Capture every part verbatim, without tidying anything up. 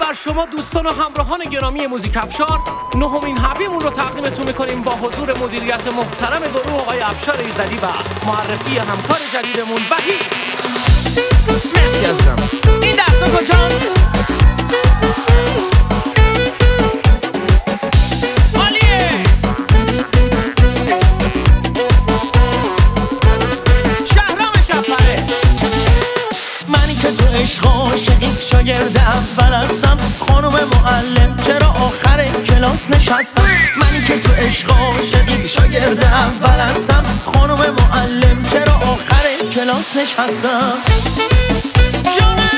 بر شما دوستان و همراهان گرامی موزیک افشار، نهمین حبیمون رو تقدیمتون میکنیم با حضور مدیریت محترم گروه آقای افشار ایزدی و معرفی همکار جدیدمون وحید. مرسی عزیزم. این دستان کجاست؟ عالیه. شهرام شفره. منی که تو عشق عاشقی شاگرد اول هستم، خانم معلم چرا آخر کلاس نشستم؟ منی که تو عشق عاشقی شاگرد اول هستم، خانم معلم چرا آخر کلاس نشستم؟ جانم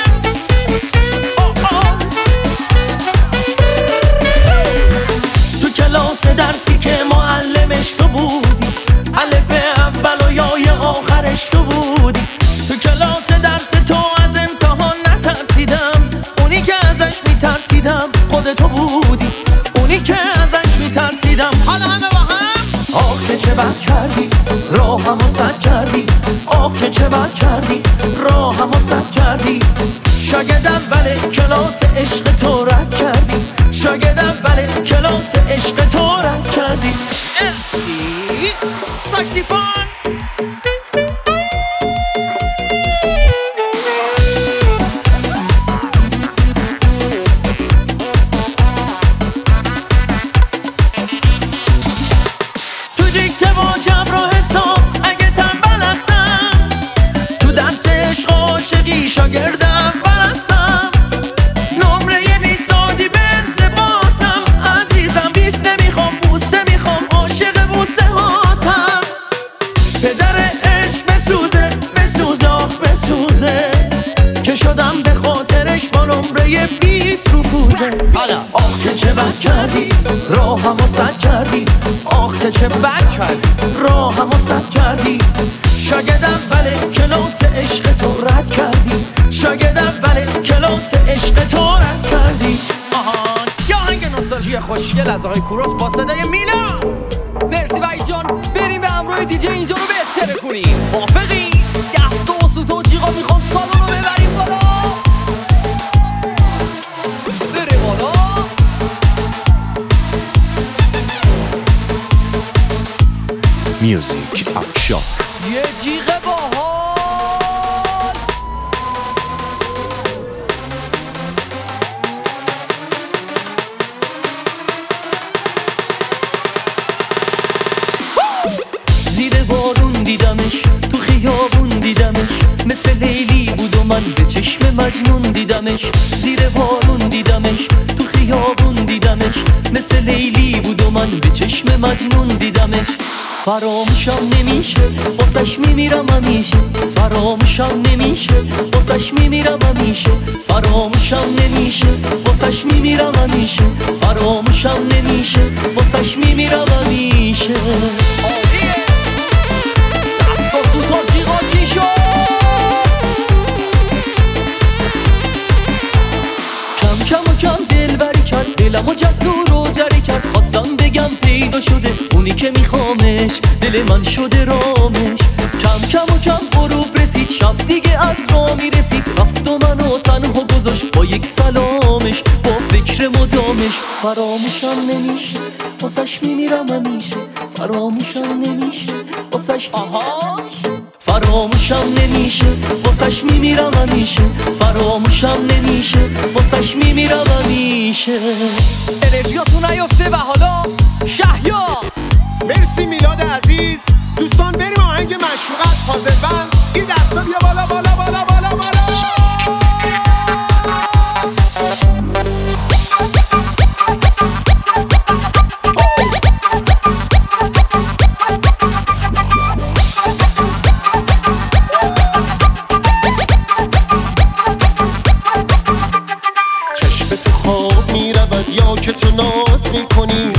تو کلاس درسی که معلمش تو بودی، الف اول و یای آخرش تو بودی. تو کلاس درس تو از امتحان نترسیدم، اونی که ازش میترسیدم خودتو بودی، اونی که ازش میترسیدم. حالا همه با هم آخ که چه بد کردی، راهمو سد کردی. آخ که چه بد کردی، راهمو سد کردی. شاگرد اول کلاس عشق تو رد کردی، شاگرد اول کلاس عشق تو رد کردی. مرسی. ساکسیفون. شاگرد اول هستم، نمره بیست دادی بنز باتم. عزیزم بیست نمیخوام، بوسه میخوام، عاشق بوسه هاتم. پدر عشق بسوزه بسوزه آخ بسوزه، که شدم به خاطرش با نمره بیست رفوزه. آخ که چه بد کردی، راهمو سد کردی. آخ که چه بد کردی، راهمو سد کردی. شاگرد اول کلاس عشق تو رد کردی، شاگرد اول کلاس عشق تو رد کردی. آهان یا آهنگ نوستالژی خوشگل از آقای کوروش با صدای میلا. مرسی وحید جان. بریم به همراه دیجی اینجا رو بهتره کنیم. موافقی؟ دست و سوت و جیغا میخوام سالن رو ببریم بالا. بره بالا. میوزیک افشار. یه جیغ باحال. زیر بارون دیدمش، تو خیابون دیدمش، مثل لیلی بود و من به چشم مجنون دیدمش. زیر بارون دیدمش، تو خیابون دیدمش، مثل لیلی بود و من به چشم مجنون دیدمش. فراموشم نمیشه، واسش میمیرم همیشه. فراموشم نمیشه، واسش میمیرم همیشه. فراموشم نمیشه، واسش میمیرم همیشه. فراموشم نمیشه، واسش میمیرم همیشه. دست و سوت و جیغا چی شد؟ کم کم و کم دلبری کرد، دلمو جسور و جری کرد. خواستم بگم پیدا شده اونی که میخوامش، دل من شده رامش. کم کم و کم غروب رسید، شب دیگه از راه میرسید. رفت و منو تنها گذاشت با یک سلامش، با فکر مدامش. فراموشم نمیشه، واسش میمیرم همیشه. فراموشم نمیشه، واسش آهاش. فراموشم نمیشه، واسش میمیرم همیشه. فراموشم نمیشه، واسش میمیرم همیشه. انرژیاتون نیفته و حالا شهیا. مرسی میلاد عزیز. دوستان بریم آهنگ مشهور از فاضل‌بند. این دستا بیا بالا بالا بالا بالا بالا. چشم تو خواب میرود یا که تو ناز میکنی.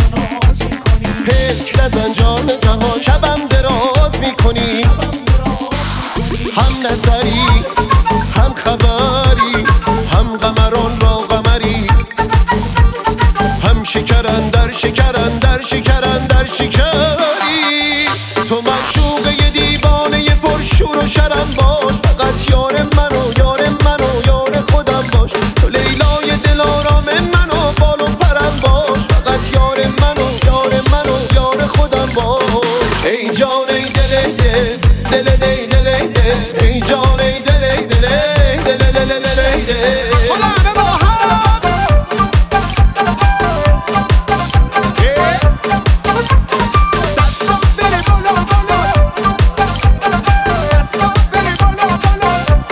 پلک نزن جان جهان، شبم دراز میکنی. هم نظری هم خبری، هم قمران را قمری. هم شکرن در شکرن در شکرن در شکری. تو معشوقه ی دیوانه ی پرشور و شرم باش. فقط یار منو یار منو یار خودم باش. تو لیلای دلم دل دی دل دی ای جان ای دل ای دل ای دل دل دل ای دل حالا همه با هم دستم بره بالا بالا دستم بره بالا بالا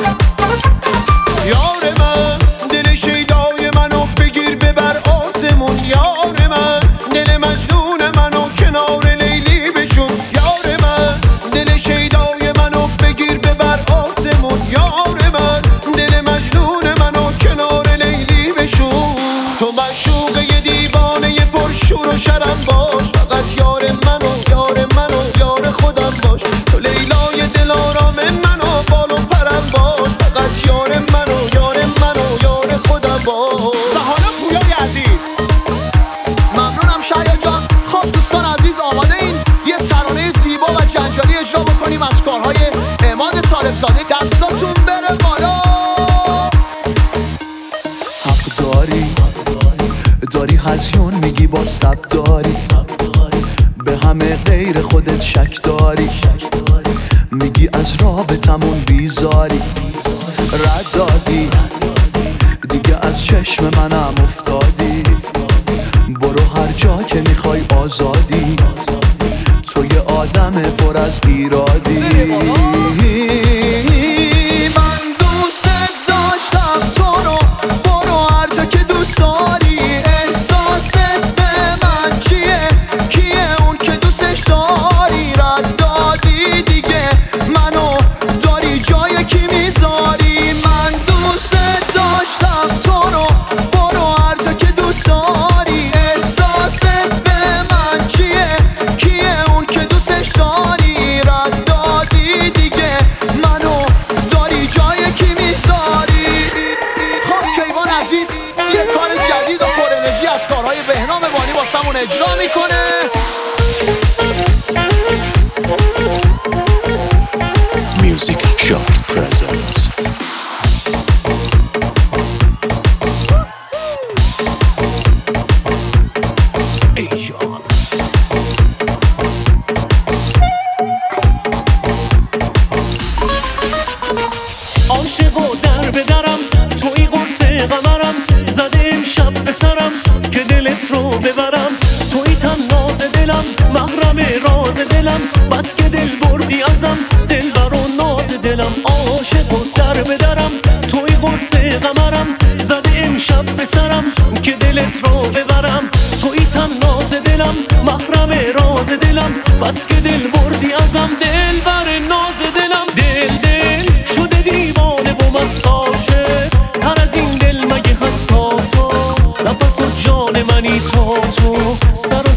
یار من دل شیدای منو بگیر ببر آسمون یار من دل مجنون منو کنار لیلی بشون یار من دل شیدای منو بگیر ببر آسمون یار من دل مجنون منو کنار لیلی بشون تو معشوقه ی دیوانه ی پرشور و شرم باش فقط یار منو یار منو یار خودم باش تو لیلای دل آرام منو بال و پرم باش فقط یار منو یار منو یار خودم باش و حالا پویای عزیز ممنونم شهریار جان. خب دوستان عزیز آماده این یه ترانه زیبا و جنجالی اجرا بکنیم از کارهای عماد طالبزاده. دستاتون بره بالا. حق داری داری هزیون میگی باز تب داری به همه غیر خودت شک داری میگی از رابطمون بیزاری رد دادی دیگه از چشم منم افتادی برو هر جا که میخوای آزادی تو یه آدم پر از ایرادی من دوست داشتم تو رو برو هر جا که دوست داری احساست به من چیه کیه اون که دوستش داری رد دادی دیگه منو داری جای کی میذاری من دوست داشتم تو رو برو هر جا که دوست داری احساست به من چیه کیه اون که دوستش داری رد دادی دیگه منو داری جای کی میذاری. خب کیوان عزیز یه کار جدید و پر انرژی از کارهای بهنام بانی واسمون اجرا میکنه. Music Afshar presents ای جان عاشق و در بدرم توی قرص قمرم زده امشب به سرم که دلت رو ببرم توی تن ناز دلم محرم راز دلم بس که دل بردی ازم دل بر و ناز دلم عاشق و در بدرم توی قرص قمرم زده امشب به سرم که دلت رو ببرم توی تن ناز دلم محرم راز دلم بس که دل بردی ازم دل بر ناز دلم دل دل شده دیوانه و مست عاشق تر از این دل مگه هست تا تو نفس و جان منی تا تو سر و